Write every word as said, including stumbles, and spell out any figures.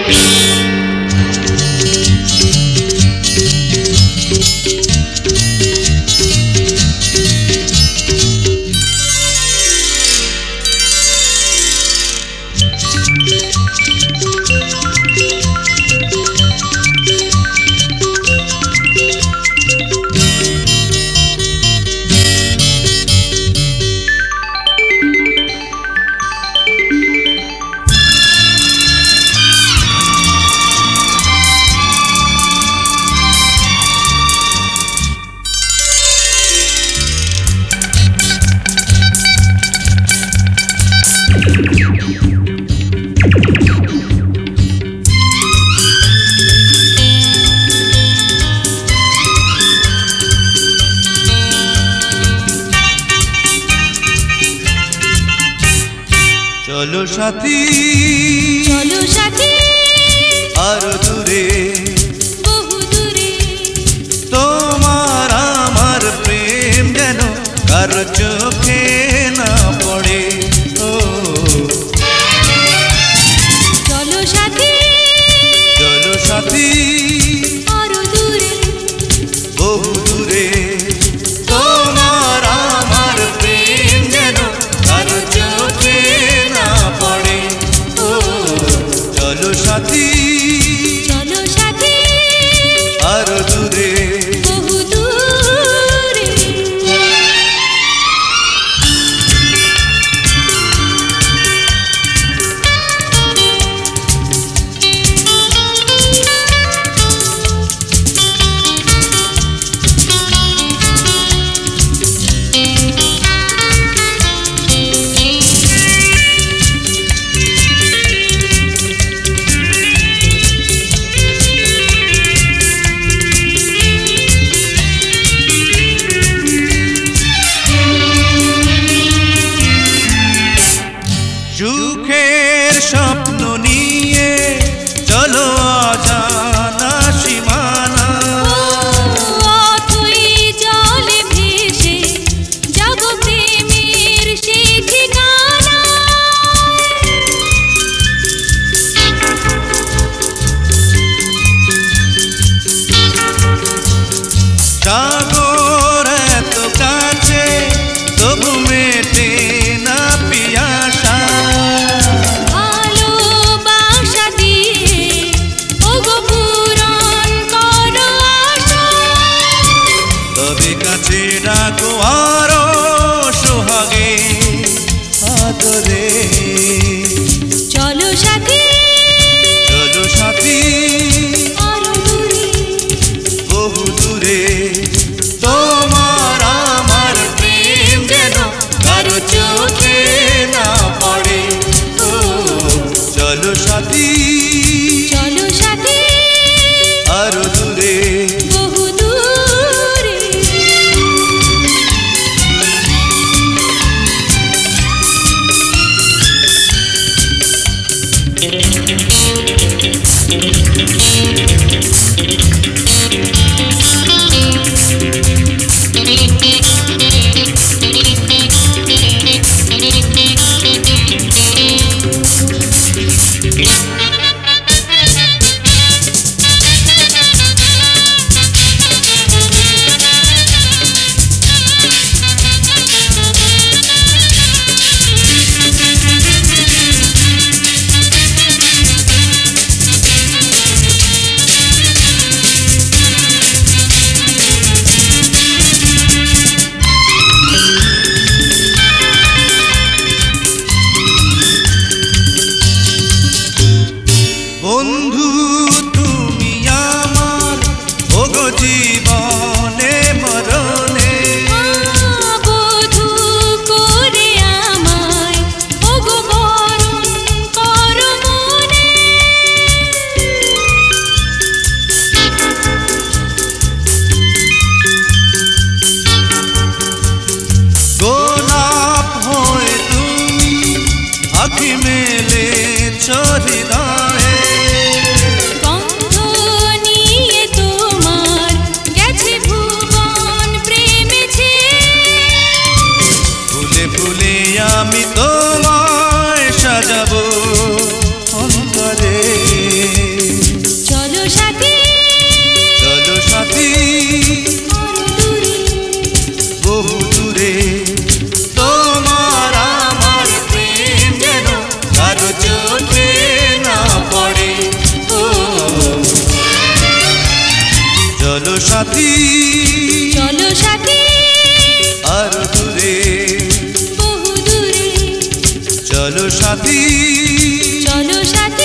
চলো সাথী চলো সাথী আরো দূরে বহু দূরে তোমার আমার প্রেম যেন কারো চোখে না পড়ে। ও চলো সাথী চলো সাথী আরো দূরে বহু দূরে তোমার আমার প্রেম যেন কারো চোখে না পড়ে। ও চলো সাথী চলো সাথী আরো দূরে বহু দূরে সুখের স্বপ্ন নিয়ে চলো অজানা সীমানা। অথই জলে ভেসে যাব প্রেমের সেই ঠিকানা। সাগর এত কাছে তবু মেটে না পিয়াসা। ভালোবাসা দিয়ে ওগো পূরণ করো আশা। তবে কাছে ডাকো আরো সোহাগে আদরে। চলো সাথী চলো সাথী আরো দূরে বহু দূরে তোমার আমার প্রেম যেন কারো চোখে না পড়ে। ও চলো সাথী চলো সাথী আরো দূরে বহু দূরে বন্ধু তুমি আমার ওগো জীবনে মরণে। বধূ করে আমায় ওগো বরণ করো মনে। গোলাপ হয়ে তুমি আঁখি মেলে হৃদয়ে। গন্ধ নিয়ে তোমার গেছে ভুবন প্রেমেছে। ফুলে ফুলে আমি তোমায় সাজাবো অন্তরে। চলো সাথী চলো সাথী আর দূরে বহু দূরে চলো সাথী চলো সাথী